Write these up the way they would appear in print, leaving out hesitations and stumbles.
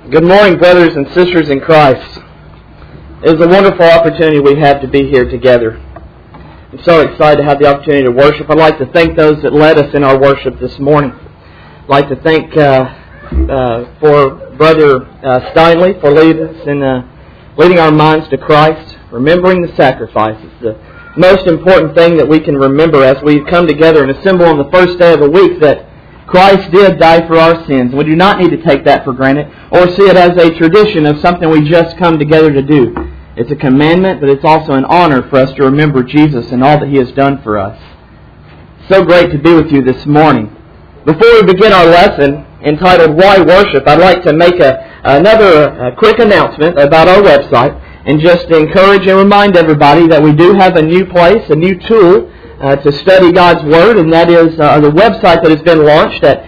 Good morning, brothers and sisters in Christ. It is a wonderful opportunity we have to be here together. I'm so excited to have the opportunity to worship. I'd like to thank those that led us in our worship this morning. I'd like to thank for Brother Steinley for leading our minds to Christ, remembering the sacrifices. The most important thing that we can remember as we come together and assemble on the first day of the week, that Christ did die for our sins. We do not need to take that for granted or see it as a tradition of something we just come together to do. It's a commandment, but it's also an honor for us to remember Jesus and all that He has done for us. So great to be with you this morning. Before we begin our lesson entitled Why Worship, I'd like to make another quick announcement about our website and just encourage and remind everybody that we do have a new place, a new tool to study God's Word, and that is the website that has been launched at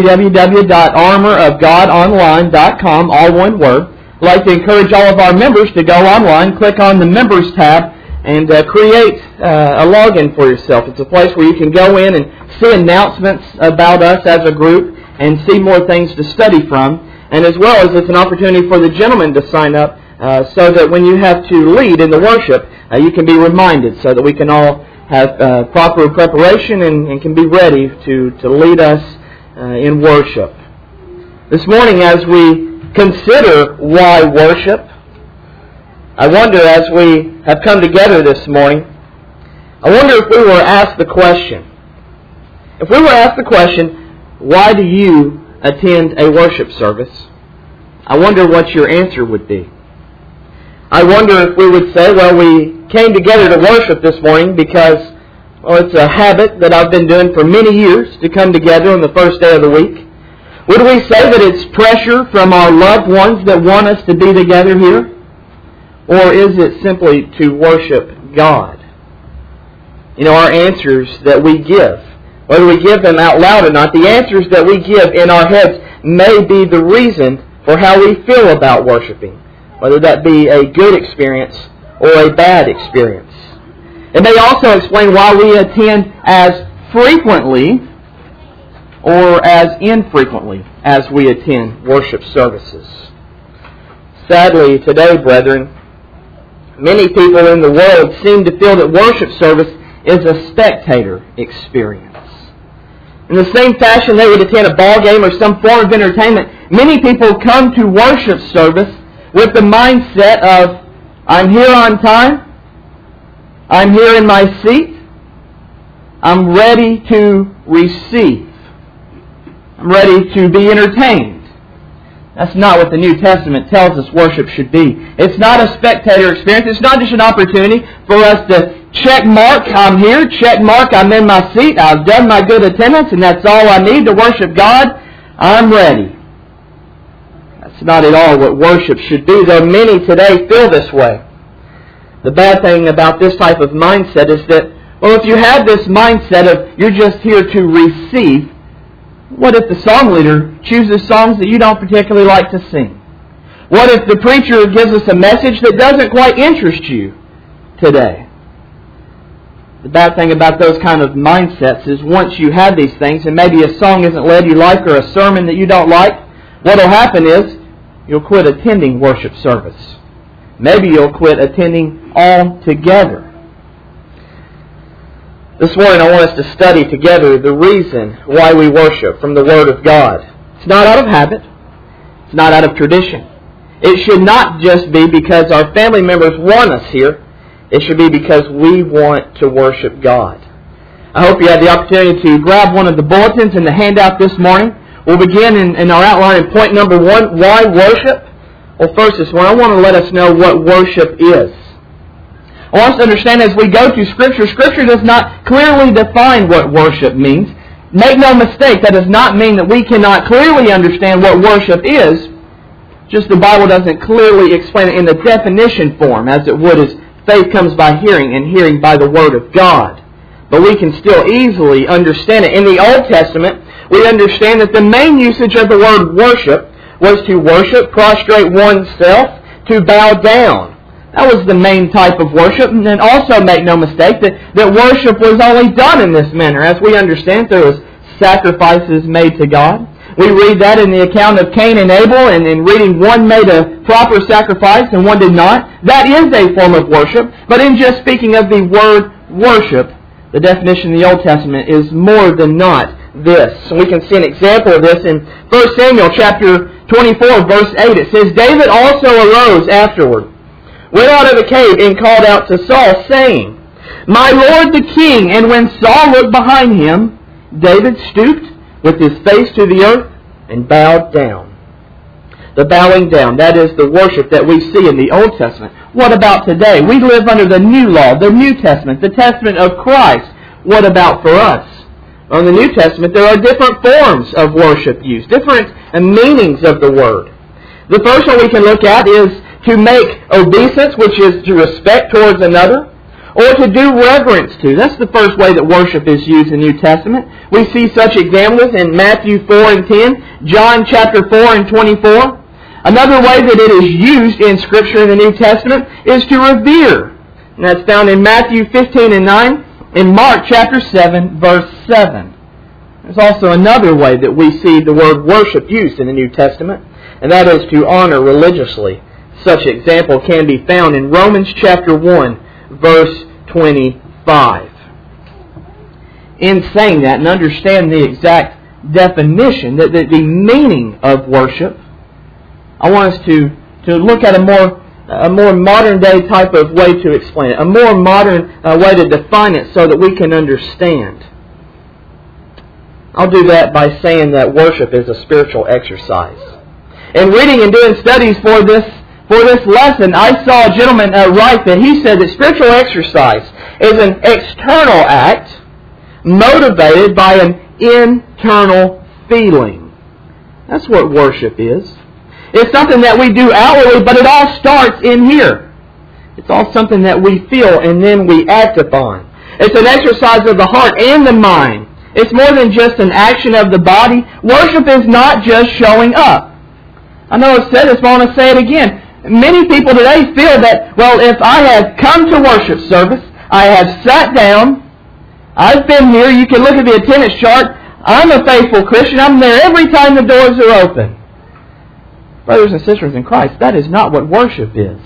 www.armorofgodonline.com, all one word. I'd like to encourage all of our members to go online, click on the Members tab, and create a login for yourself. It's a place where you can go in and see announcements about us as a group and see more things to study from, and as well as it's an opportunity for the gentlemen to sign up so that when you have to lead in the worship, you can be reminded so that we can all have proper preparation and can be ready to lead us in worship. This morning, as we consider why worship, I wonder, as we have come together this morning, I wonder if we were asked the question, why do you attend a worship service? I wonder what your answer would be. I wonder if we would say, well, we came together to worship this morning because, well, it's a habit that I've been doing for many years to come together on the first day of the week. Would we say that it's pressure from our loved ones that want us to be together here? Or is it simply to worship God? You know, our answers that we give, whether we give them out loud or not, the answers that we give in our heads may be the reason for how we feel about worshiping, whether that be a good experience or a bad experience. It may also explain why we attend as frequently or as infrequently as we attend worship services. Sadly, today, brethren, many people in the world seem to feel that worship service is a spectator experience. In the same fashion they would attend a ball game or some form of entertainment, many people come to worship service with the mindset of, I'm here on time, I'm here in my seat, I'm ready to receive, I'm ready to be entertained. That's not what the New Testament tells us worship should be. It's not a spectator experience. It's not just an opportunity for us to check mark, I'm here, check mark, I'm in my seat, I've done my good attendance, and that's all I need to worship God, I'm ready. That's not at all what worship should be, though many today feel this way. The bad thing about this type of mindset is that, well, if you have this mindset of you're just here to receive, what if the song leader chooses songs that you don't particularly like to sing? What if the preacher gives us a message that doesn't quite interest you today? The bad thing about those kind of mindsets is once you have these things and maybe a song isn't led you like or a sermon that you don't like, what will happen is you'll quit attending worship service. Maybe you'll quit attending altogether. This morning I want us to study together the reason why we worship from the Word of God. It's not out of habit. It's not out of tradition. It should not just be because our family members want us here. It should be because we want to worship God. I hope you had the opportunity to grab one of the bulletins in the handout this morning. We'll begin in our outline in point number 1, why worship? Well, first this morning, I want to let us know what worship is. I want us to understand as we go to Scripture, Scripture does not clearly define what worship means. Make no mistake, that does not mean that we cannot clearly understand what worship is. Just the Bible doesn't clearly explain it in the definition form, as it would as faith comes by hearing and hearing by the Word of God. But we can still easily understand it. In the Old Testament, we understand that the main usage of the word worship was to worship, prostrate oneself, to bow down. That was the main type of worship. And then also make no mistake that worship was only done in this manner, as we understand, through sacrifices made to God. We read that in the account of Cain and Abel, and in reading one made a proper sacrifice and one did not. That is a form of worship. But in just speaking of the word worship, the definition in the Old Testament is more than not this. And we can see an example of this in 1 Samuel chapter 24, verse 8. It says, David also arose afterward, went out of the cave, and called out to Saul, saying, My lord the king. And when Saul looked behind him, David stooped with his face to the earth and bowed down. The bowing down, that is the worship that we see in the Old Testament. What about today? We live under the new law, the New Testament, the Testament of Christ. What about for us? On the New Testament, there are different forms of worship used, different meanings of the word. The first one we can look at is to make obeisance, which is to respect towards another, or to do reverence to. That's the first way that worship is used in the New Testament. We see such examples in Matthew 4 and 10, John chapter 4 and 24. Another way that it is used in Scripture in the New Testament is to revere. And that's found in Matthew 15 and 9, in Mark chapter 7, verse 7. There's also another way that we see the word worship used in the New Testament, and that is to honor religiously. Such example can be found in Romans chapter 1, verse 25. In saying that and understand the exact definition, the meaning of worship, I want us to look at a more modern day type of way to explain it, a more modern way to define it so that we can understand. I'll do that by saying that worship is a spiritual exercise. In reading and doing studies for this lesson, I saw a gentleman write that he said that spiritual exercise is an external act motivated by an internal feeling. That's what worship is. It's something that we do outwardly, but it all starts in here. It's all something that we feel and then we act upon. It's an exercise of the heart and the mind. It's more than just an action of the body. Worship is not just showing up. I know I've said this, but I want to say it again. Many people today feel that, well, if I have come to worship service, I have sat down, I've been here, you can look at the attendance chart, I'm a faithful Christian, I'm there every time the doors are open. Brothers and sisters in Christ, that is not what worship is.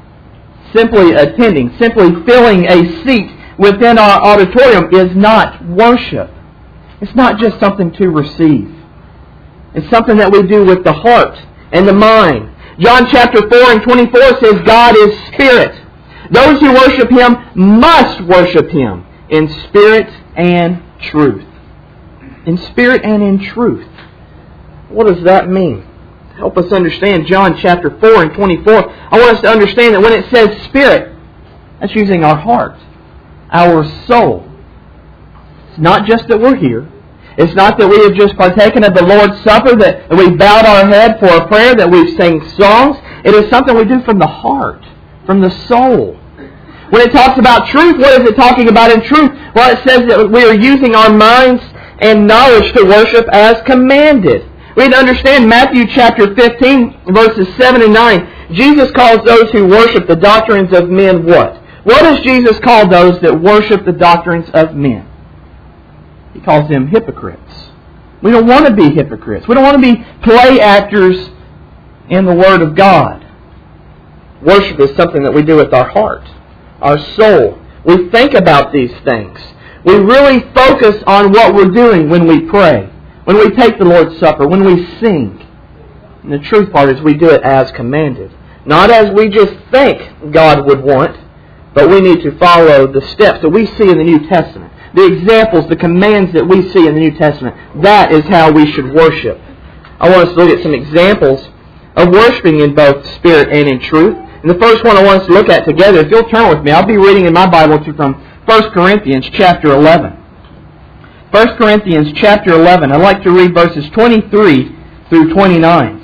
Simply attending, simply filling a seat within our auditorium is not worship. It's not just something to receive. It's something that we do with the heart and the mind. John chapter 4 and 24 says God is Spirit. Those who worship Him must worship Him in spirit and truth. In spirit and in truth. What does that mean? To help us understand John chapter 4 and 24, I want us to understand that when it says Spirit, that's using our heart, our soul. It's not just that we're here. It's not that we have just partaken of the Lord's Supper, that we bowed our head for a prayer, that we've sang songs. It is something we do from the heart, from the soul. When it talks about truth, what is it talking about in truth? Well, it says that we are using our minds and knowledge to worship as commanded. We need to understand Matthew chapter 15, verses 7 and 9. Jesus calls those who worship the doctrines of men what? What does Jesus call those that worship the doctrines of men? He calls them hypocrites. We don't want to be hypocrites. We don't want to be play actors in the Word of God. Worship is something that we do with our heart, our soul. We think about these things. We really focus on what we're doing when we pray, when we take the Lord's Supper, when we sing. And the truth part is we do it as commanded. Not as we just think God would want, but we need to follow the steps that we see in the New Testament. The examples, the commands that we see in the New Testament. That is how we should worship. I want us to look at some examples of worshiping in both spirit and in truth. And the first one I want us to look at together, if you'll turn with me, I'll be reading in my Bible from 1 Corinthians chapter 11. 1 Corinthians chapter 11. I'd like to read verses 23 through 29.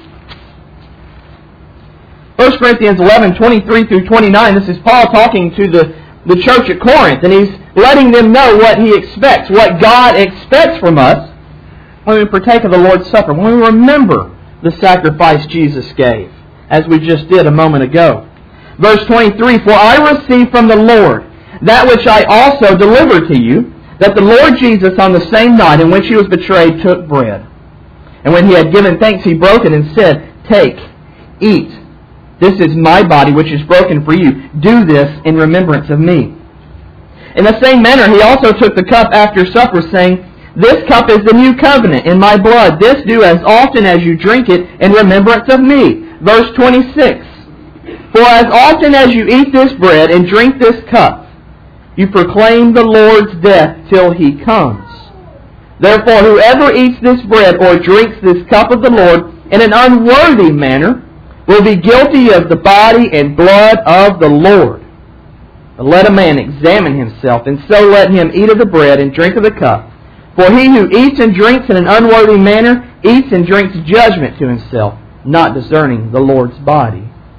1 Corinthians 11, 23 through 29. This is Paul talking to the church at Corinth, and he's letting them know what he expects, what God expects from us when we partake of the Lord's Supper, when we remember the sacrifice Jesus gave, as we just did a moment ago. Verse 23, For I received from the Lord that which I also delivered to you, that the Lord Jesus on the same night in which He was betrayed took bread. And when he had given thanks, he broke it and said, "Take, eat. This is my body, which is broken for you. Do this in remembrance of me." In the same manner, he also took the cup after supper, saying, "This cup is the new covenant in my blood. This do as often as you drink it in remembrance of me." Verse 26. "For as often as you eat this bread and drink this cup, you proclaim the Lord's death till he comes. Therefore, whoever eats this bread or drinks this cup of the Lord in an unworthy manner will be guilty of the body and blood of the Lord. But let a man examine himself, and so let him eat of the bread and drink of the cup. For he who eats and drinks in an unworthy manner eats and drinks judgment to himself, not discerning the Lord's body."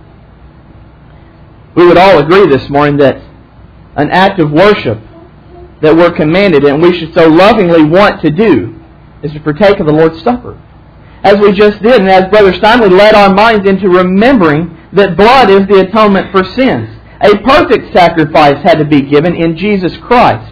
We would all agree this morning that an act of worship that we're commanded and we should so lovingly want to do is to partake of the Lord's Supper. As we just did, and as Brother Steinley led our minds into remembering that blood is the atonement for sins. A perfect sacrifice had to be given in Jesus Christ.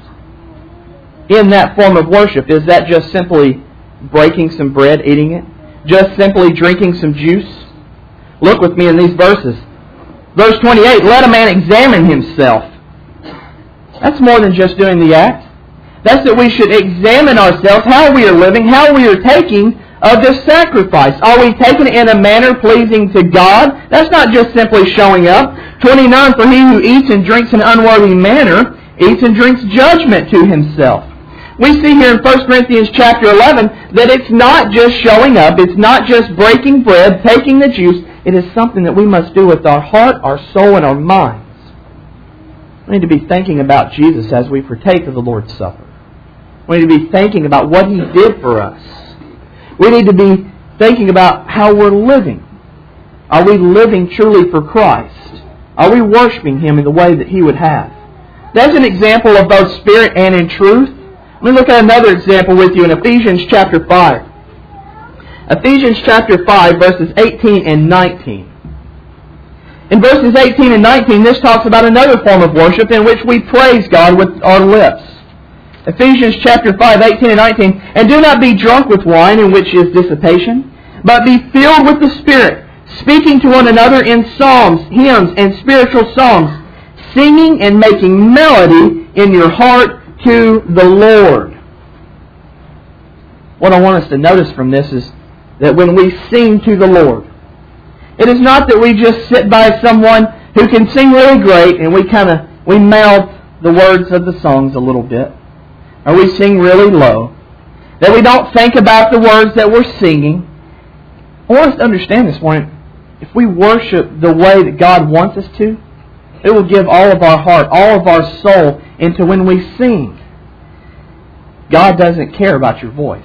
In that form of worship, is that just simply breaking some bread, eating it? Just simply drinking some juice? Look with me in these verses. Verse 28, "Let a man examine himself." That's more than just doing the act. That's that we should examine ourselves, how we are living, how we are taking of this sacrifice. Are we taking it in a manner pleasing to God? That's not just simply showing up. 29, "For he who eats and drinks in an unworthy manner eats and drinks judgment to himself." We see here in 1 Corinthians chapter 11 that it's not just showing up, it's not just breaking bread, taking the juice. It is something that we must do with our heart, our soul, and our minds. We need to be thinking about Jesus as we partake of the Lord's Supper. We need to be thinking about what He did for us. We need to be thinking about how we're living. Are we living truly for Christ? Are we worshiping Him in the way that He would have? That's an example of both spirit and in truth. Let me look at another example with you in Ephesians chapter 5. Ephesians chapter 5, verses 18 and 19. In verses 18 and 19, this talks about another form of worship in which we praise God with our lips. Ephesians chapter 5, 18 and 19, "And do not be drunk with wine, in which is dissipation, but be filled with the Spirit, speaking to one another in psalms, hymns, and spiritual songs, singing and making melody in your heart to the Lord." What I want us to notice from this is that when we sing to the Lord, it is not that we just sit by someone who can sing really great and we mouth the words of the songs a little bit, or we sing really low, that we don't think about the words that we're singing. I want us to understand this morning, if we worship the way that God wants us to, it will give all of our heart, all of our soul into when we sing. God doesn't care about your voice.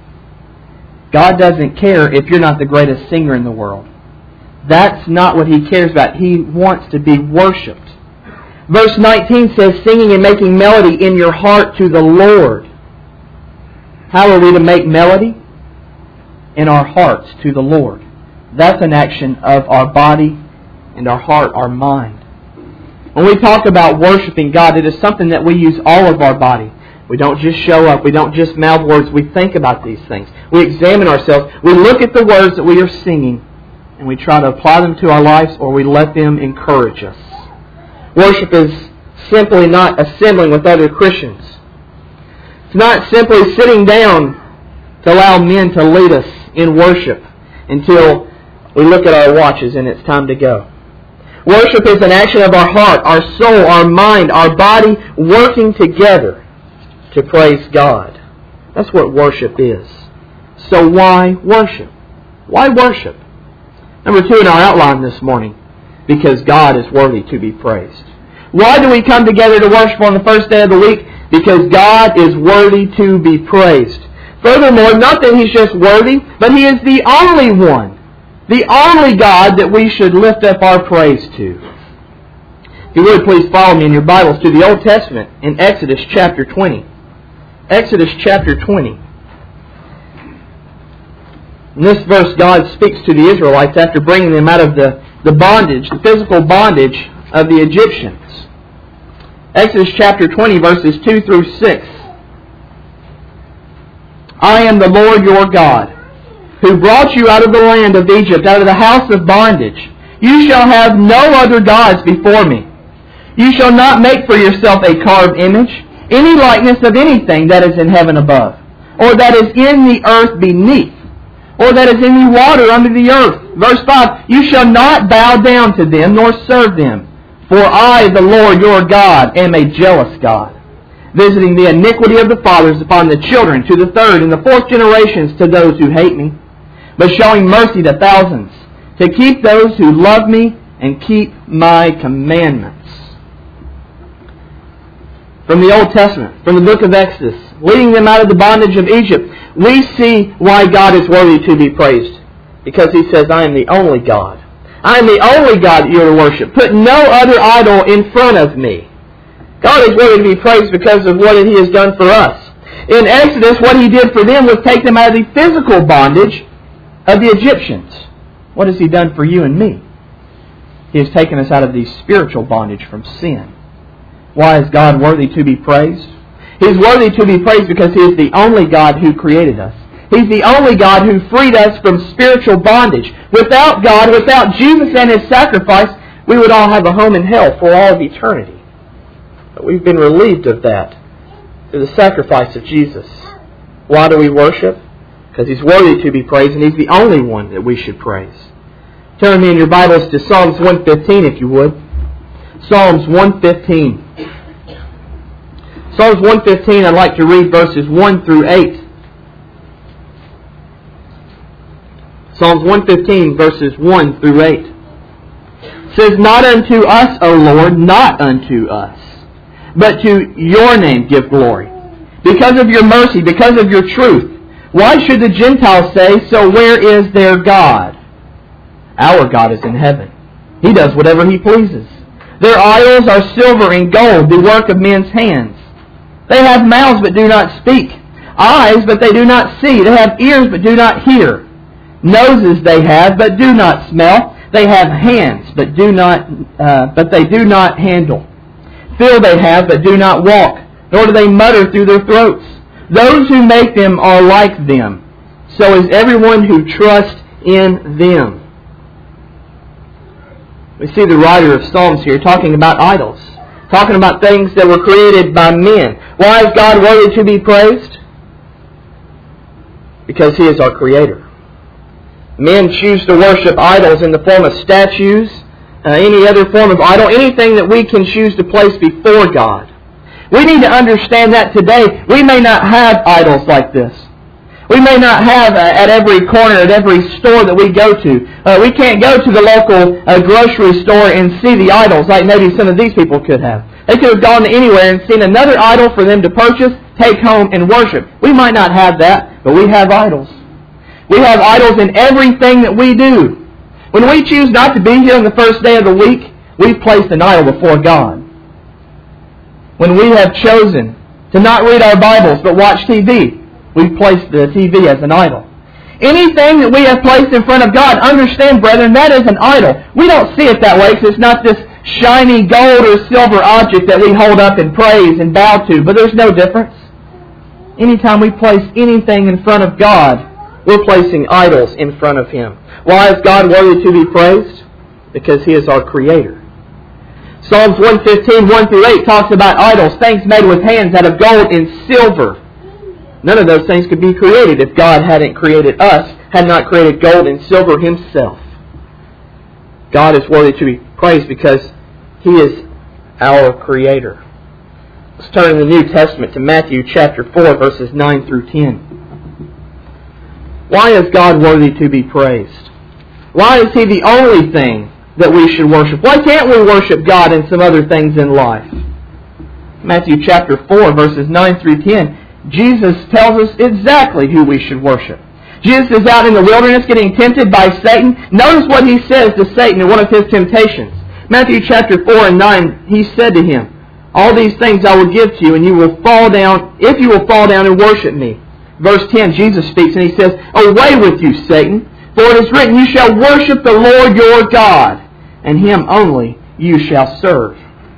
God doesn't care if you're not the greatest singer in the world. That's not what He cares about. He wants to be worshipped. Verse 19 says, "Singing and making melody in your heart to the Lord." How are we to make melody? In our hearts to the Lord. That's an action of our body and our heart, our mind. When we talk about worshiping God, it is something that we use all of our body. We don't just show up. We don't just mouth words. We think about these things. We examine ourselves. We look at the words that we are singing, and we try to apply them to our lives, or we let them encourage us. Worship is simply not assembling with other Christians. It's not simply sitting down to allow men to lead us in worship until we look at our watches and it's time to go. Worship is an action of our heart, our soul, our mind, our body working together to praise God. That's what worship is. So why worship? Why worship? Number 2 in our outline this morning, because God is worthy to be praised. Why do we come together to worship on the first day of the week? Because God is worthy to be praised. Furthermore, not that He's just worthy, but He is the only one, the only God that we should lift up our praise to. If you would, please follow me in your Bibles to the Old Testament in Exodus chapter 20. Exodus chapter 20. In this verse, God speaks to the Israelites after bringing them out of the bondage, the physical bondage of the Egyptians. Exodus chapter 20, verses 2 through 6. "I am the Lord your God, who brought you out of the land of Egypt, out of the house of bondage. You shall have no other gods before me. You shall not make for yourself a carved image, any likeness of anything that is in heaven above, or that is in the earth beneath, or that is in the water under the earth. Verse 5, you shall not bow down to them, nor serve them. For I, the Lord your God, am a jealous God, visiting the iniquity of the fathers upon the children, to the third and the fourth generations to those who hate me, but showing mercy to thousands, to keep those who love me and keep my commandments. From the Old Testament, from the book of Exodus, leading them out of the bondage of Egypt, we see why God is worthy to be praised. Because He says, I am the only God. I am the only God that you are to worship. Put no other idol in front of me. God is worthy to be praised because of what He has done for us. In Exodus, what He did for them was take them out of the physical bondage of the Egyptians. What has He done for you and me? He has taken us out of the spiritual bondage from sin. Why is God worthy to be praised? He's worthy to be praised because He is the only God who created us. He's the only God who freed us from spiritual bondage. Without God, without Jesus and His sacrifice, we would all have a home in hell for all of eternity. But we've been relieved of that through the sacrifice of Jesus. Why do we worship? Because He's worthy to be praised, and He's the only one that we should praise. Turn me in your Bibles to Psalms 115, if you would. Psalms 115. Psalms 115, I'd like to read verses 1 through 8. Psalms 115, verses 1 through 8. It says, Not unto us, O Lord, not unto us, but to your name give glory. Because of your mercy, because of your truth. Why should the Gentiles say, So where is their God? Our God is in heaven. He does whatever He pleases. Their idols are silver and gold, the work of men's hands. They have mouths but do not speak, eyes but they do not see. They have ears but do not hear. Noses they have but do not smell. They have hands but they do not handle. Feet they have but do not walk, nor do they mutter through their throats. Those who make them are like them. So is everyone who trusts in them. We see the writer of Psalms here talking about idols, talking about things that were created by men. Why is God worthy to be praised? Because He is our Creator. Men choose to worship idols in the form of statues, any other form of idol, anything that we can choose to place before God. We need to understand that today we may not have idols like this. We may not have at every corner, at every store that we go to. We can't go to the local grocery store and see the idols like maybe some of these people could have. They could have gone anywhere and seen another idol for them to purchase, take home, and worship. We might not have that, but we have idols. We have idols in everything that we do. When we choose not to be here on the first day of the week, we've placed an idol before God. When we have chosen to not read our Bibles but watch TV, we've placed the TV as an idol. Anything that we have placed in front of God, understand, brethren, that is an idol. We don't see it that way because it's not this shiny gold or silver object that we hold up and praise and bow to, but there's no difference. Anytime we place anything in front of God, we're placing idols in front of Him. Why is God worthy to be praised? Because He is our Creator. Psalms 115, 1 through 8 talks about idols, things made with hands out of gold and silver. None of those things could be created if God hadn't created us, had not created gold and silver Himself. God is worthy to be praised because He is our Creator. Let's turn in the New Testament to Matthew chapter 4, verses 9 through 10. Why is God worthy to be praised? Why is He the only thing that we should worship? Why can't we worship God in some other things in life? Matthew chapter 4, verses 9 through 10. Jesus tells us exactly who we should worship. Jesus is out in the wilderness getting tempted by Satan. Notice what He says to Satan in one of his temptations. Matthew chapter 4 and 9, He said to him, All these things I will give to you, and you will fall down, if you will fall down and worship me. Verse 10, Jesus speaks and He says, Away with you, Satan, for it is written, You shall worship the Lord your God, and Him only you shall serve.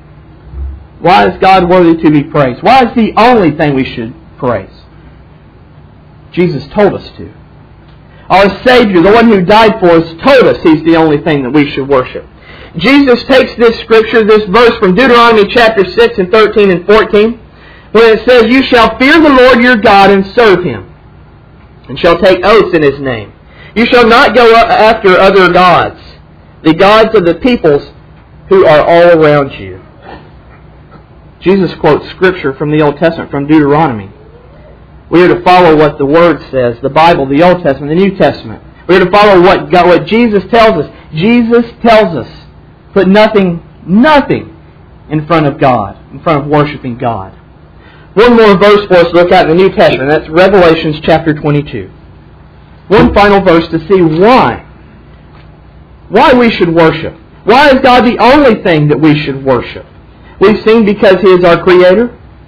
Why is God worthy to be praised? Why is the only thing we should praise? Jesus told us to. our Savior, the one who died for us, told us He's the only thing that we should worship. Jesus takes this scripture, this verse from Deuteronomy chapter 6 and 13 and 14, when it says, "You shall fear the Lord your God and serve Him, and shall take oaths in His name. You shall not go after other gods, the gods of the peoples who are all around you." Jesus quotes scripture from the Old Testament, from Deuteronomy. We are to follow what the Word says, the Bible, the Old Testament, the New Testament. We are to follow what Jesus tells us. Jesus tells us, put nothing in front of God, in front of worshiping God. One more verse for us to look at in the New Testament. That's Revelation chapter 22. One final verse to see why we should worship. Why is God the only thing that we should worship? We've seen because He is our Creator.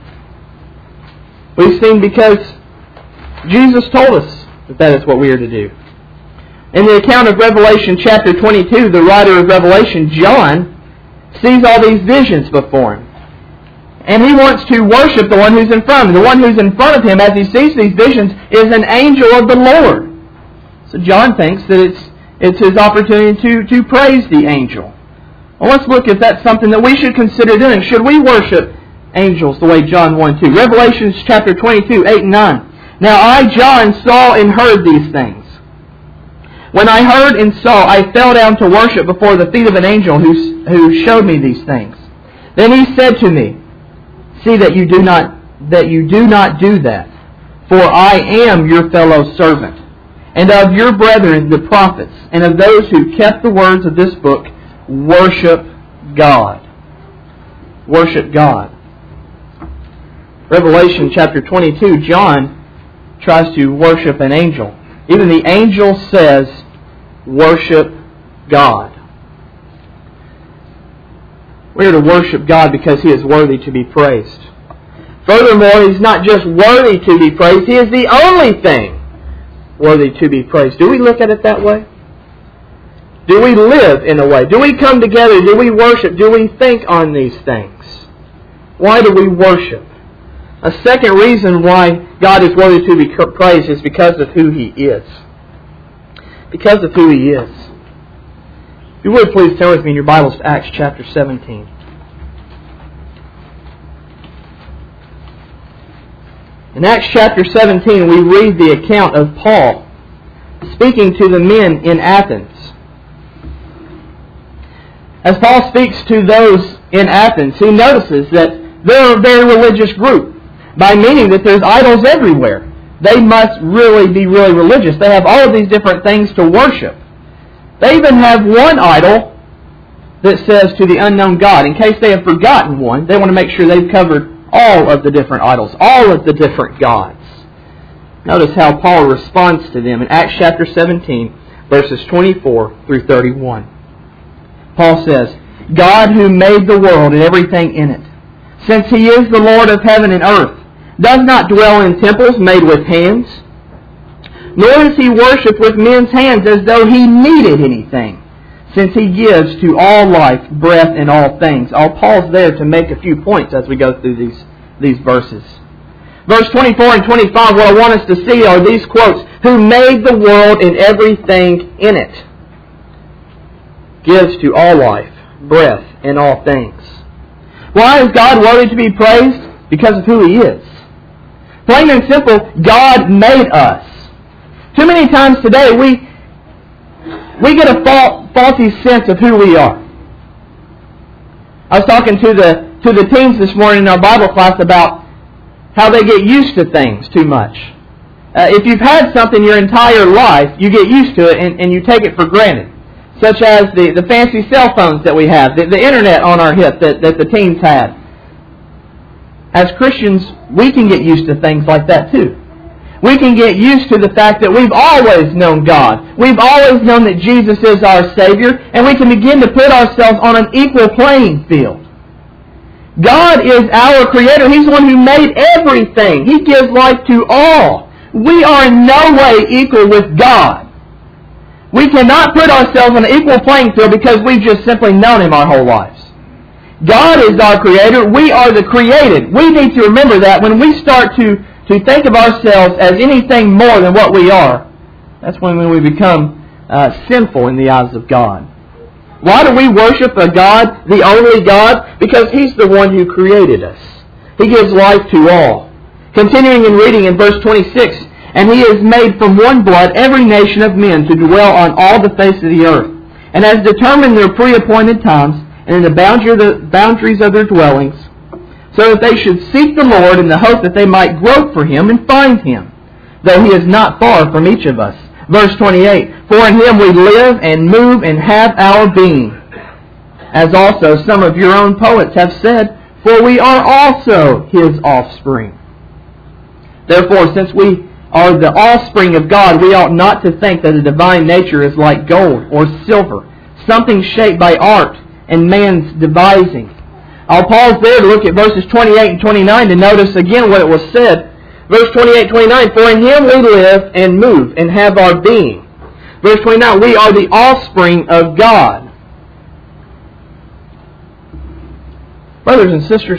We've seen because Jesus told us that is what we are to do. In the account of Revelation chapter 22, the writer of Revelation, John, sees all these visions before him. And he wants to worship the one who's in front of him. The one who's in front of him, as he sees these visions, is an angel of the Lord. So John thinks that it's his opportunity to praise the angel. Well, let's look if that's something that we should consider doing. Should we worship angels the way John 1:2? Revelation chapter 22, 8 and 9. "Now I, John, saw and heard these things. When I heard and saw, I fell down to worship before the feet of an angel who showed me these things. Then he said to me, See that you do not do that, for I am your fellow servant, and of your brethren the prophets, and of those who kept the words of this book. Worship God." Worship God. Revelation chapter 22, John tries to worship an angel. Even the angel says, worship God. We are to worship God because He is worthy to be praised. Furthermore, He's not just worthy to be praised, He is the only thing worthy to be praised. Do we look at it that way? Do we live in a way? Do we come together? Do we worship? Do we think on these things? Why do we worship? A second reason why God is worthy to be praised is because of who He is. Because of who He is. If you would, please turn with me in your Bibles to Acts chapter 17. In Acts chapter 17, we read the account of Paul speaking to the men in Athens. As Paul speaks to those in Athens, he notices that they're a very religious group, by meaning that there's idols everywhere. They must really be really religious. They have all of these different things to worship. They even have one idol that says to the unknown God. In case they have forgotten one, they want to make sure they've covered all of the different idols, all of the different gods. Notice how Paul responds to them in Acts chapter 17, verses 24 through 31. Paul says, "God who made the world and everything in it, since He is the Lord of heaven and earth, does not dwell in temples made with hands, nor is He worshipped with men's hands as though He needed anything, since He gives to all life, breath, and all things." I'll pause there to make a few points as we go through these verses. Verse 24 and 25, what I want us to see are these quotes, "Who made the world and everything in it, gives to all life, breath, and all things." Why is God worthy to be praised? Because of who He is. Plain and simple, God made us. Too many times today we get a faulty sense of who we are. I was talking to the teens this morning in our Bible class about how they get used to things too much. If you've had something your entire life, you get used to it and you take it for granted. Such as the fancy cell phones that we have, the internet on our hip that the teens had. As Christians, we can get used to things like that too. We can get used to the fact that we've always known God. We've always known that Jesus is our Savior, and we can begin to put ourselves on an equal playing field. God is our Creator. He's the one who made everything. He gives life to all. We are in no way equal with God. We cannot put ourselves on an equal playing field because we've just simply known Him our whole lives. God is our Creator. We are the created. We need to remember that when we start to think of ourselves as anything more than what we are, That's when we become sinful in the eyes of God. Why do we worship a God, the only God? Because He's the one who created us. He gives life to all. Continuing in reading in verse 26, and He has made from one blood every nation of men to dwell on all the face of the earth, and has determined their pre-appointed times and in the boundaries of their dwellings, so that they should seek the Lord in the hope that they might grope for Him and find Him, though He is not far from each of us. Verse 28, for in Him we live and move and have our being. As also some of your own poets have said, for we are also His offspring. Therefore, since we are the offspring of God, we ought not to think that the divine nature is like gold or silver, something shaped by art and man's devising. I'll pause there to look at verses 28 and 29 to notice again what it was said. Verse 28-29, for in Him we live and move and have our being. Verse 29, we are the offspring of God. Brothers and sisters,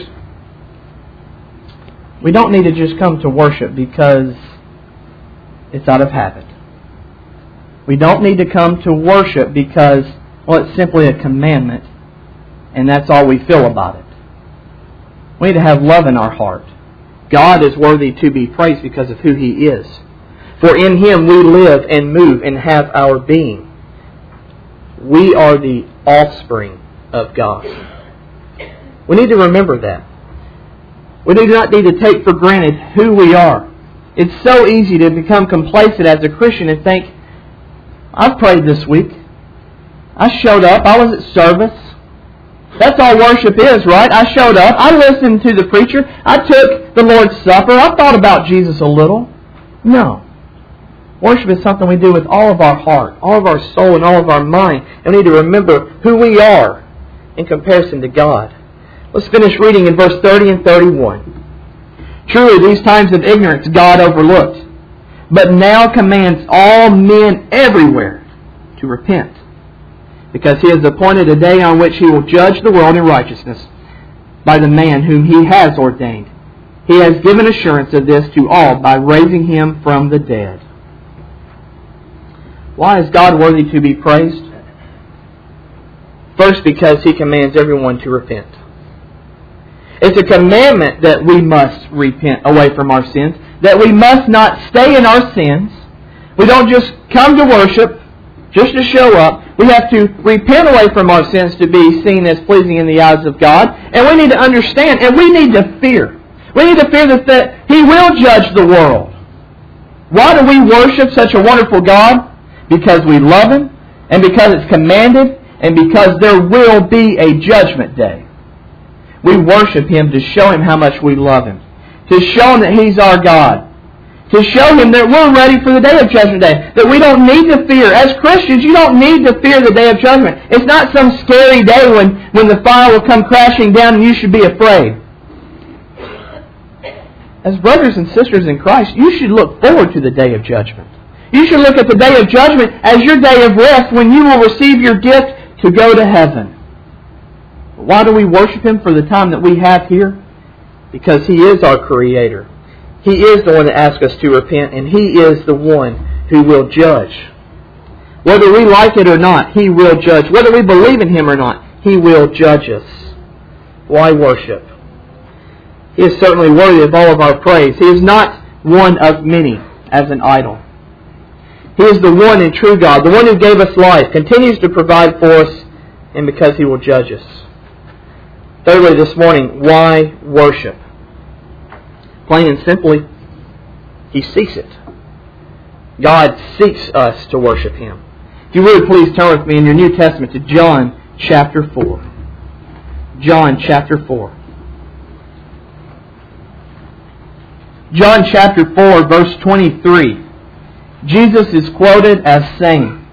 we don't need to just come to worship because it's out of habit. We don't need to come to worship because, well, it's simply a commandment and that's all we feel about it. We need to have love in our heart. God is worthy to be praised because of who He is. For in Him we live and move and have our being. We are the offspring of God. We need to remember that. We do not need to take for granted who we are. It's so easy to become complacent as a Christian and think, I've prayed this week. I showed up. I was at service. That's all worship is, right? I showed up. I listened to the preacher. I took the Lord's Supper. I thought about Jesus a little. No. Worship is something we do with all of our heart, all of our soul, and all of our mind. And we need to remember who we are in comparison to God. Let's finish reading in verse 30 and 31. Truly, these times of ignorance God overlooked, but now commands all men everywhere to repent, because He has appointed a day on which He will judge the world in righteousness by the man whom He has ordained. He has given assurance of this to all by raising Him from the dead. Why is God worthy to be praised? First, because He commands everyone to repent. It's a commandment that we must repent away from our sins, that we must not stay in our sins. We don't just come to worship just to show up. We have to repent away from our sins to be seen as pleasing in the eyes of God. And we need to understand, and we need to fear. We need to fear that He will judge the world. Why do we worship such a wonderful God? Because we love Him, and because it's commanded, and because there will be a judgment day. We worship Him to show Him how much we love Him, to show Him that He's our God, to show Him that we're ready for the day of Judgment Day, that we don't need to fear. As Christians, you don't need to fear the day of judgment. It's not some scary day when the fire will come crashing down and you should be afraid. As brothers and sisters in Christ, you should look forward to the day of judgment. You should look at the day of judgment as your day of rest when you will receive your gift to go to heaven. Why do we worship Him for the time that we have here? Because He is our Creator. He is the one that asks us to repent, and He is the one who will judge. Whether we like it or not, He will judge. Whether we believe in Him or not, He will judge us. Why worship? He is certainly worthy of all of our praise. He is not one of many as an idol. He is the one and true God, the one who gave us life, continues to provide for us, and because He will judge us. Thirdly, this morning, why worship? Plain and simply, He seeks it. God seeks us to worship Him. If you would, please turn with me in your New Testament to John chapter 4. John chapter 4. John chapter 4, verse 23. Jesus is quoted as saying,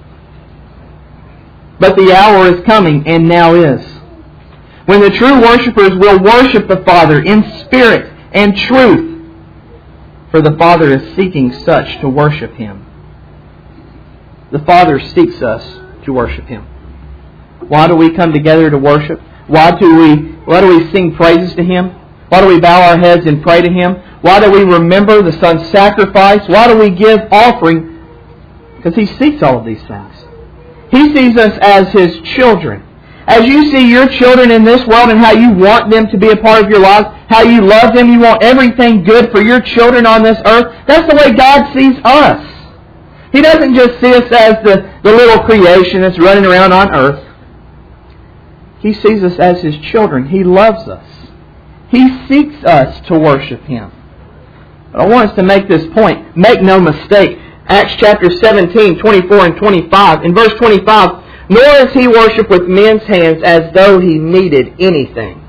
"But the hour is coming, and now is, when the true worshipers will worship the Father in spirit and truth, for the Father is seeking such to worship Him." The Father seeks us to worship Him. Why do we come together to worship? Why do we sing praises to Him? Why do we bow our heads and pray to Him? Why do we remember the Son's sacrifice? Why do we give offering? Because He seeks all of these things. He sees us as His children. As you see your children in this world and how you want them to be a part of your lives, how you love them, you want everything good for your children on this earth, that's the way God sees us. He doesn't just see us as the little creation that's running around on earth. He sees us as His children. He loves us. He seeks us to worship Him. But I want us to make this point. Make no mistake. Acts chapter 17, 24 and 25. In verse 25, nor is He worshipped with men's hands as though He needed anything.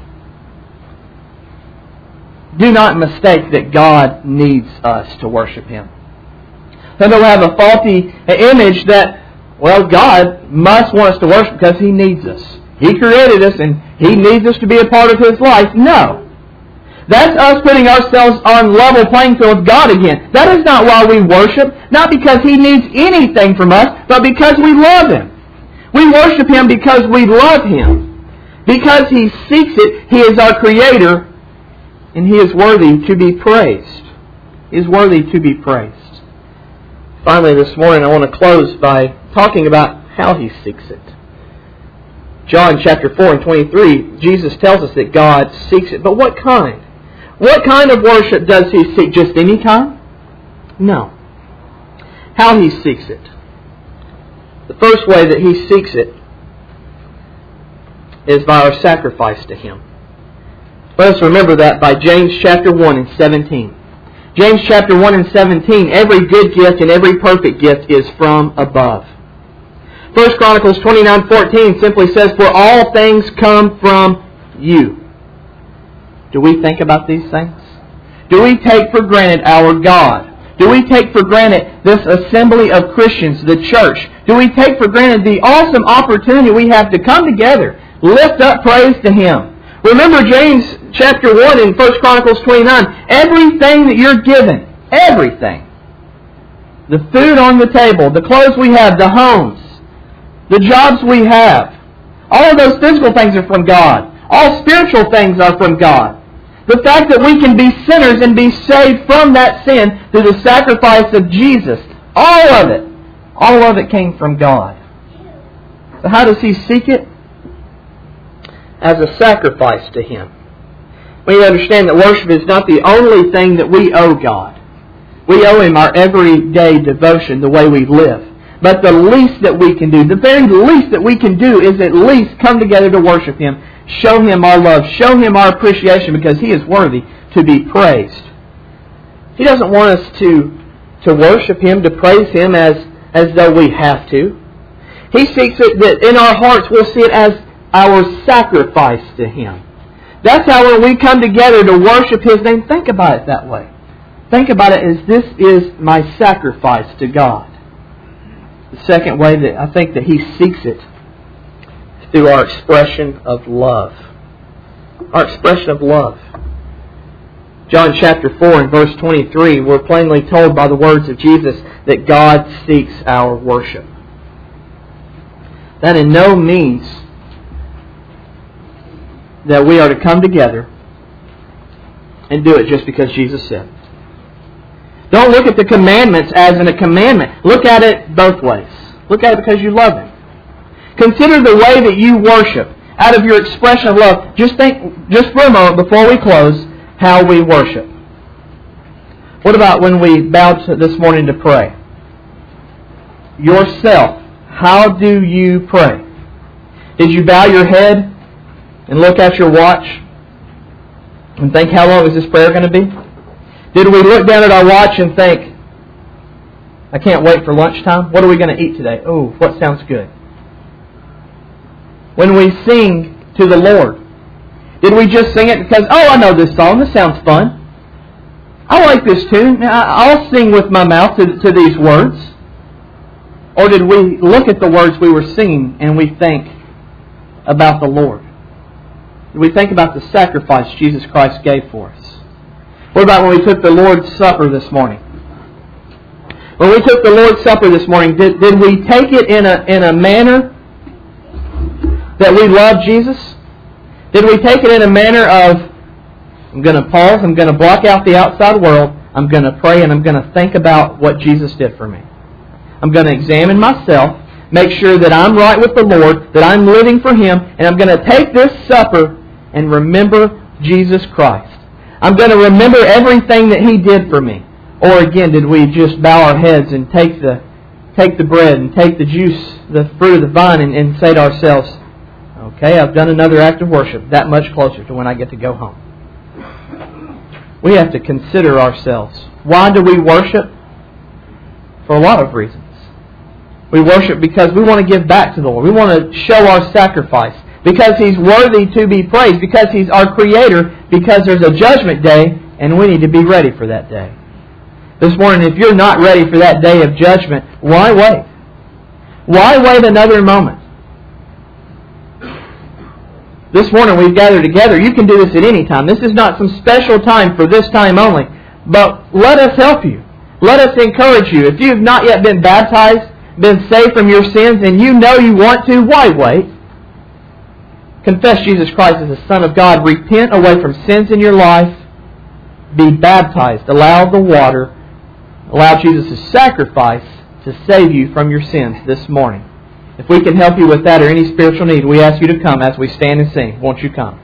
Do not mistake that God needs us to worship Him. Some people have a faulty image that, well, God must want us to worship because He needs us. He created us and He needs us to be a part of His life. No. That's us putting ourselves on level playing field with God again. That is not why we worship. Not because He needs anything from us, but because we love Him. We worship Him because we love Him. Because He seeks it, He is our Creator, and He is worthy to be praised. He is worthy to be praised. Finally, this morning I want to close by talking about how He seeks it. John chapter 4 and 23, Jesus tells us that God seeks it. But what kind? What kind of worship does He seek? Just any kind? No. How He seeks it. The first way that He seeks it is by our sacrifice to Him. Let us remember that by James chapter 1 and 17. James chapter 1 and 17, every good gift and every perfect gift is from above. 1 Chronicles 29:14 simply says, for all things come from You. Do we think about these things? Do we take for granted our God? Do we take for granted this assembly of Christians, the church? Do we take for granted the awesome opportunity we have to come together, lift up praise to Him? Remember James chapter 1 in 1 Chronicles 29. Everything that you're given, everything, the food on the table, the clothes we have, the homes, the jobs we have, all of those physical things are from God. All spiritual things are from God. The fact that we can be sinners and be saved from that sin through the sacrifice of Jesus, all of it came from God. So how does He seek it? As a sacrifice to Him. We need to understand that worship is not the only thing that we owe God. We owe Him our everyday devotion, the way we live. But the least that we can do, the very least that we can do is at least come together to worship Him. Show Him our love. Show Him our appreciation because He is worthy to be praised. He doesn't want us to worship Him, to praise Him as though we have to. He seeks it that in our hearts we'll see it as our sacrifice to Him. That's how when we come together to worship His name, think about it that way. Think about it as this is my sacrifice to God. The second way that I think that He seeks it is through our expression of love. Our expression of love. John chapter 4 and verse 23, we're plainly told by the words of Jesus that God seeks our worship. That in no means that we are to come together and do it just because Jesus said. Don't look at the commandments as in a commandment. Look at it both ways. Look at it because you love Him. Consider the way that you worship out of your expression of love. Just think, just for a moment before we close, how we worship. What about when we bowed this morning to pray? Yourself, how do you pray? Did you bow your head and look at your watch and think, how long is this prayer going to be? Did we look down at our watch and think, I can't wait for lunchtime? What are we going to eat today? Oh, what sounds good? When we sing to the Lord, did we just sing it because, I know this song, this sounds fun. I like this tune. I'll sing with my mouth to these words. Or did we look at the words we were singing and we think about the Lord? Did we think about the sacrifice Jesus Christ gave for us? What about when we took the Lord's Supper this morning? When we took the Lord's Supper this morning, did we take it in a manner that we love Jesus? Did we take it in a manner of, I'm going to pause, I'm going to block out the outside world, I'm going to pray, and I'm going to think about what Jesus did for me? I'm going to examine myself, make sure that I'm right with the Lord, that I'm living for Him, and I'm going to take this supper and remember Jesus Christ. I'm going to remember everything that He did for me. Or again, did we just bow our heads and take the bread and take the juice, the fruit of the vine, and say to ourselves, okay, I've done another act of worship, that much closer to when I get to go home. We have to consider ourselves. Why do we worship? For a lot of reasons. We worship because we want to give back to the Lord. We want to show our sacrifice. Because He's worthy to be praised. Because He's our Creator. Because there's a judgment day and we need to be ready for that day. This morning, if you're not ready for that day of judgment, why wait? Why wait another moment? This morning we've gathered together. You can do this at any time. This is not some special time for this time only. But let us help you. Let us encourage you. If you have not yet been baptized, been saved from your sins, and you know you want to, why wait? Confess Jesus Christ as the Son of God. Repent away from sins in your life. Be baptized. Allow the water, allow Jesus' sacrifice to save you from your sins this morning. If we can help you with that or any spiritual need, we ask you to come as we stand and sing. Won't you come?